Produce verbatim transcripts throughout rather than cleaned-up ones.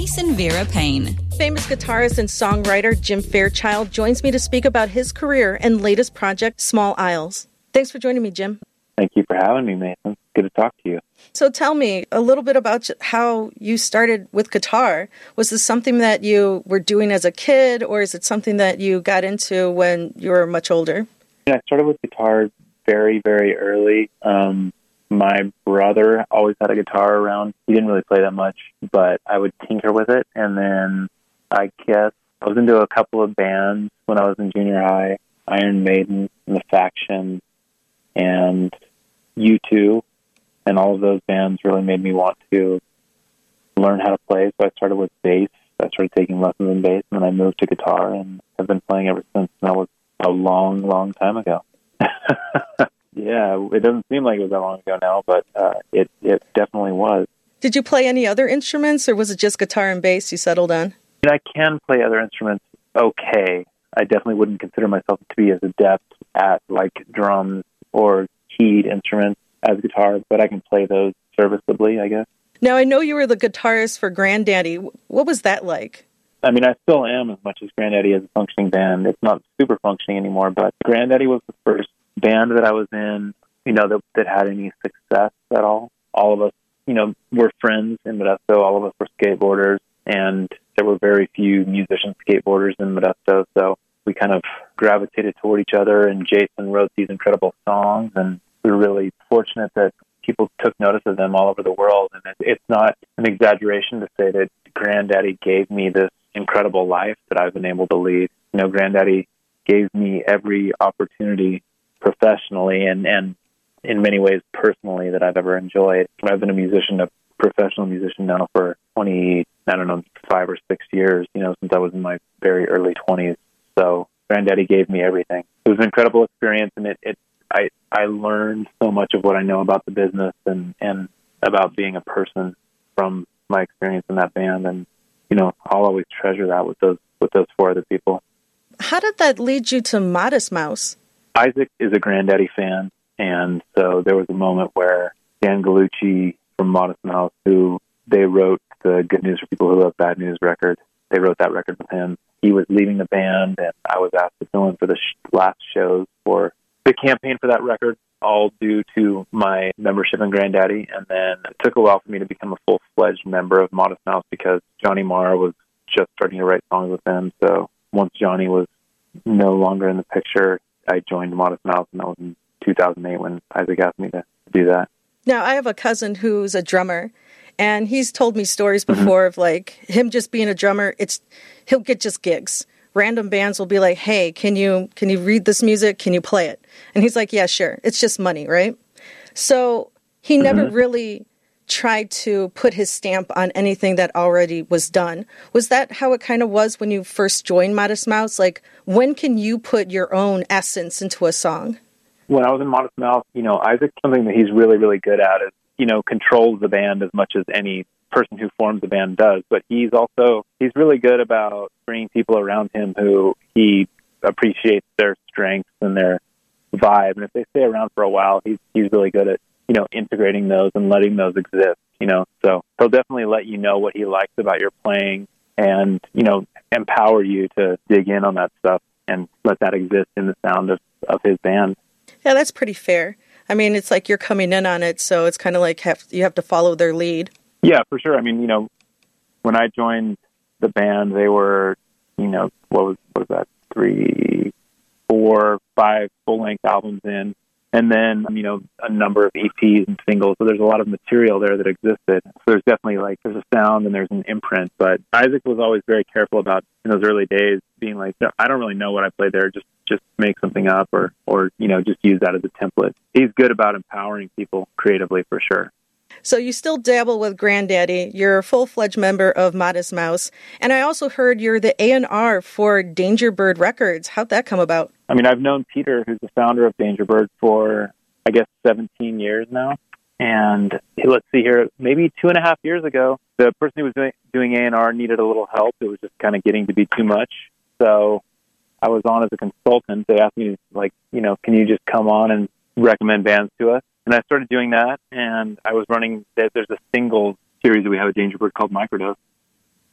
Jason Vera Payne. Famous guitarist and songwriter Jim Fairchild joins me to speak about his career and latest project, Small Isles. Thanks for joining me, Jim. Thank you for having me, Mason. Good to talk to you. So tell me a little bit about how you started with guitar. Was this something that you were doing as a kid, or is it something that you got into when you were much older? I started with guitar very, very early. Um, my brother always had a guitar around. He didn't really play that much, but I would tinker with it. And then I guess I was into a couple of bands when I was in junior high, Iron Maiden, and The Faction, and U two, and all of those bands really made me want to learn how to play. So I started with bass. I started taking lessons in bass, and then I moved to guitar, and I've been playing ever since. And that was a long, long time ago. Yeah, it doesn't seem like it was that long ago now, but uh, it, it definitely was. Did you play any other instruments, or was it just guitar and bass you settled on? And I can play other instruments okay. I definitely wouldn't consider myself to be as adept at, like, drums or keyed instruments as guitar, but I can play those serviceably, I guess. Now, I know you were the guitarist for Grandaddy. What was that like? I mean, I still am as much as Grandaddy as a functioning band. It's not super functioning anymore, but Grandaddy was the first band that I was in, you know, that, that had any success at all. All of us, you know, were friends in Modesto. All of us were skateboarders, and there were very few musician skateboarders in Modesto, so we kind of gravitated toward each other, and Jason wrote these incredible songs, and we were really fortunate that people took notice of them all over the world. And it's not an exaggeration to say that Grandaddy gave me this incredible life that I've been able to lead. You know, Grandaddy gave me every opportunity professionally and, and in many ways personally that I've ever enjoyed. I've been a musician, a professional musician now for twenty, I don't know, five or six years, you know, since I was in my very early twenties. So Grandaddy gave me everything. It was an incredible experience, and it, it I I learned so much of what I know about the business and, and about being a person from my experience in that band. And, you know, I'll always treasure that with those with those four other people. How did that lead you to Modest Mouse? Isaac is a Grandaddy fan, and so there was a moment where Dan Gallucci from Modest Mouse, who they wrote the Good News for People Who Love Bad News record, they wrote that record with him. He was leaving the band, and I was asked to fill in for the sh- last shows for the campaign for that record, all due to my membership in Grandaddy. And then it took a while for me to become a full-fledged member of Modest Mouse because Johnny Marr was just starting to write songs with them. So once Johnny was no longer in the picture, I joined Modest Mouse, and that was in two thousand eight when Isaac asked me to do that. Now, I have a cousin who's a drummer, and he's told me stories before mm-hmm. of, like, him just being a drummer. It's he'll get just gigs. Random bands will be like, hey, can you can you read this music? Can you play it? And he's like, yeah, sure. It's just money, right? So he mm-hmm. never really tried to put his stamp on anything that already was done. Was that how it kind of was when you first joined Modest Mouse? Like, when can you put your own essence into a song? When I was in Modest Mouse, you know, Isaac, something that he's really, really good at is, you know, controls the band as much as any person who forms the band does. But he's also, he's really good about bringing people around him who he appreciates their strengths and their vibe. And if they stay around for a while, he's he's really good at, you know, integrating those and letting those exist, you know. So he'll definitely let you know what he likes about your playing and, you know, empower you to dig in on that stuff and let that exist in the sound of, of his band. Yeah, that's pretty fair. I mean, it's like you're coming in on it, so it's kind of like have, you have to follow their lead. Yeah, for sure. I mean, you know, when I joined the band, they were, you know, what was what was that, three, four, five full-length albums in, and then, you know, a number of E Ps and singles. So there's a lot of material there that existed. So there's definitely, like, there's a sound and there's an imprint. But Isaac was always very careful about, in those early days, being like, no, I don't really know what I played there. Just just make something up or, or, you know, just use that as a template. He's good about empowering people creatively, for sure. So you still dabble with Grandaddy. You're a full-fledged member of Modest Mouse. And I also heard you're the A and R for Danger Bird Records. How'd that come about? I mean, I've known Peter, who's the founder of Danger Bird, for, I guess, seventeen years now. And let's see here, maybe two and a half years ago, the person who was doing, doing A and R needed a little help. It was just kind of getting to be too much. So I was on as a consultant. They asked me, like, you know, can you just come on and recommend bands to us? And I started doing that, and I was running, there's a singles series that we have at Danger Bird called Microdose. So I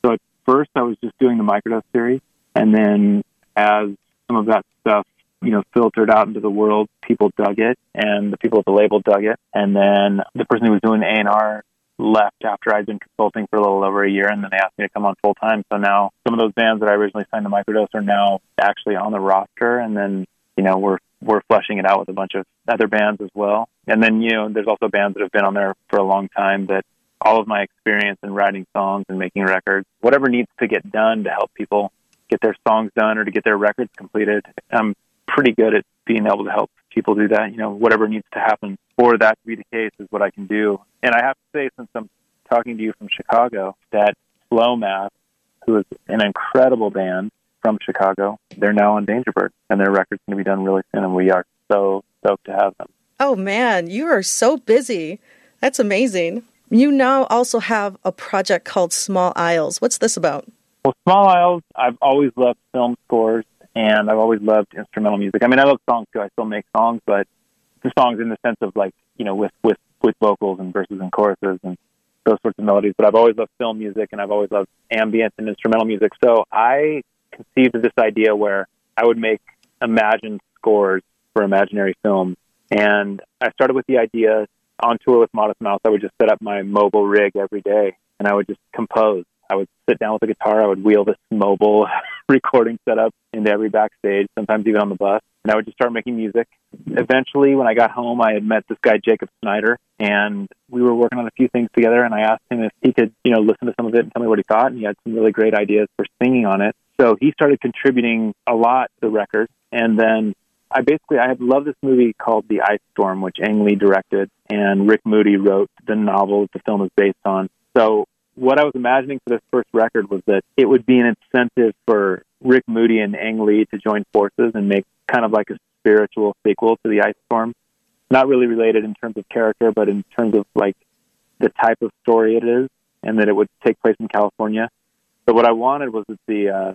first I was just doing the Microdose series, and then as some of that stuff, you know, filtered out into the world, people dug it, and the people at the label dug it. And then the person who was doing A and R left after I'd been consulting for a little over a year, and then they asked me to come on full time. So now some of those bands that I originally signed to Microdose are now actually on the roster, and then, you know, we're we're fleshing it out with a bunch of other bands as well. And then, you know, there's also bands that have been on there for a long time that all of my experience in writing songs and making records, whatever needs to get done to help people get their songs done or to get their records completed, I'm pretty good at being able to help people do that. You know, whatever needs to happen for that to be the case is what I can do. And I have to say, since I'm talking to you from Chicago, that Slow Math, who is an incredible band from Chicago, they're now on Dangerbird, and their record's going to be done really soon, and we are so stoked to have them. Oh, man, you are so busy. That's amazing. You now also have a project called Small Isles. What's this about? Well, Small Isles, I've always loved film scores, and I've always loved instrumental music. I mean, I love songs, too. I still make songs, but the songs in the sense of, like, you know, with, with, with vocals and verses and choruses and those sorts of melodies. But I've always loved film music, and I've always loved ambient and instrumental music. So I conceived of this idea where I would make imagined scores for imaginary films. And I started with the idea on tour with Modest Mouse. I would just set up my mobile rig every day, and I would just compose. I would sit down with a guitar. I would wheel this mobile recording setup into every backstage, sometimes even on the bus, and I would just start making music. Eventually, when I got home, I had met this guy, Jacob Snyder, and we were working on a few things together, and I asked him if he could, you know, listen to some of it and tell me what he thought, and he had some really great ideas for singing on it. So he started contributing a lot to the record, and then I basically, I had loved this movie called The Ice Storm, which Ang Lee directed, and Rick Moody wrote the novel that the film is based on. So what I was imagining for this first record was that it would be an incentive for Rick Moody and Ang Lee to join forces and make kind of like a spiritual sequel to The Ice Storm. Not really related in terms of character, but in terms of like the type of story it is, and that it would take place in California. But what I wanted was that the uh,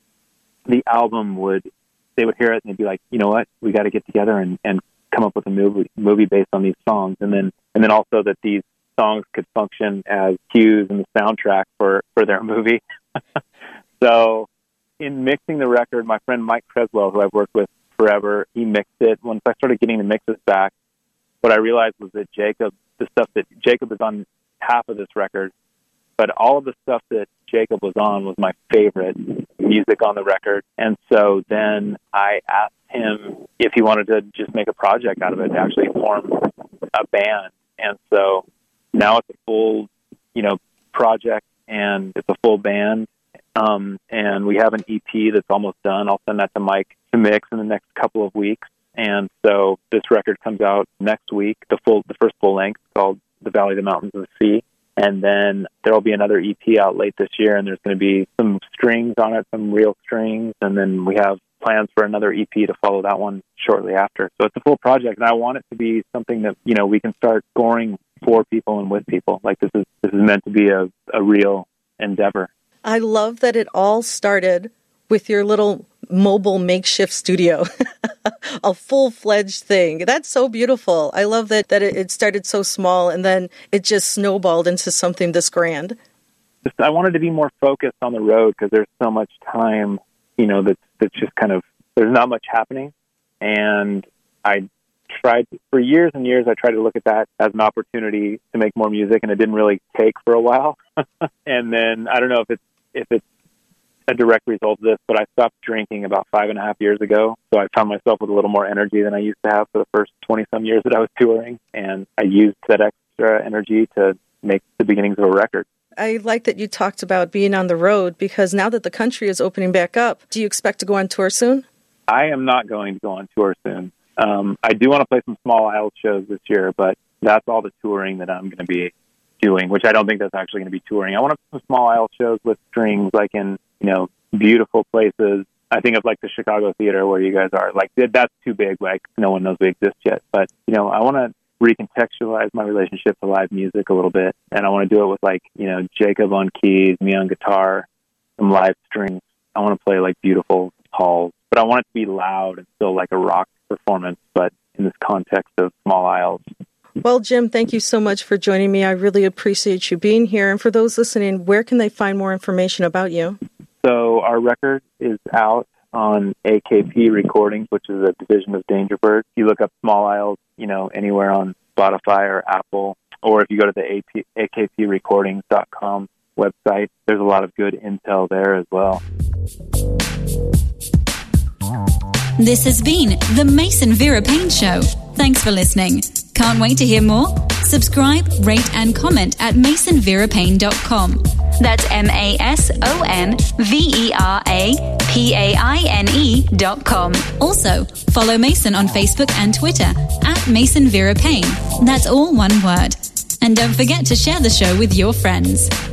the album would, they would hear it and they'd be like, you know what, we got to get together and, and come up with a movie movie based on these songs, and then and then also that these songs could function as cues in the soundtrack for, for their movie. So in mixing the record, my friend Mike Creswell, who I've worked with forever, he mixed it. Once I started getting the mixes back, what I realized was that Jacob, the stuff that Jacob is on half of this record, but all of the stuff that Jacob was on was my favorite music on the record. And so then I asked him if he wanted to just make a project out of it, to actually form a band. And so now it's a full, you know, project, and it's a full band. Um, and we have an E P that's almost done. I'll send that to Mike to mix in the next couple of weeks. And so this record comes out next week, the full, the first full length, called The Valley of the Mountains of the Sea. And then there will be another E P out late this year, and there's going to be some strings on it, some real strings. And then we have plans for another E P to follow that one shortly after. So it's a full project, and I want it to be something that, you know, we can start scoring for people and with people. Like this is this is meant to be a, a real endeavor. I love that it all started with your little mobile makeshift studio, a full-fledged thing. That's so beautiful. I love that, that it started so small and then it just snowballed into something this grand. Just, I wanted to be more focused on the road because there's so much time, you know, that's, that's just kind of, there's not much happening. And I tried, for years and years, I tried to look at that as an opportunity to make more music, and it didn't really take for a while. And then, I don't know if it's, if it's a direct result of this, but I stopped drinking about five and a half years ago. So I found myself with a little more energy than I used to have for the first twenty-some years that I was touring. And I used that extra energy to make the beginnings of a record. I like that you talked about being on the road, because now that the country is opening back up, do you expect to go on tour soon? I am not going to go on tour soon. Um, I do want to play some Small Isles shows this year, but that's all the touring that I'm going to be doing, which I don't think that's actually going to be touring. I want to play some Small Isles shows with strings, like in, you know, beautiful places. I think of like the Chicago Theater where you guys are. Like, that's too big. Like, no one knows we exist yet. But, you know, I want to recontextualize my relationship to live music a little bit. And I want to do it with, like, you know, Jacob on keys, me on guitar, some live strings. I want to play, like, beautiful halls. But I want it to be loud and still like a rock performance, but in this context of Small Isles. Well, Jim, thank you so much for joining me. I really appreciate you being here. And for those listening, where can they find more information about you? So our record is out on A K P Recordings, which is a division of Dangerbird. If you look up Small Isles, you know, anywhere on Spotify or Apple, or if you go to the A K P recordings dot com website, there's a lot of good intel there as well. This has been the Mason Vera Payne Show. Thanks for listening. Can't wait to hear more? Subscribe, rate, and comment at mason vera payne dot com. That's M A S O N V E R A P A I N E dot com. Also, follow Mason on Facebook and Twitter at Mason Vera Payne. That's all one word. And don't forget to share the show with your friends.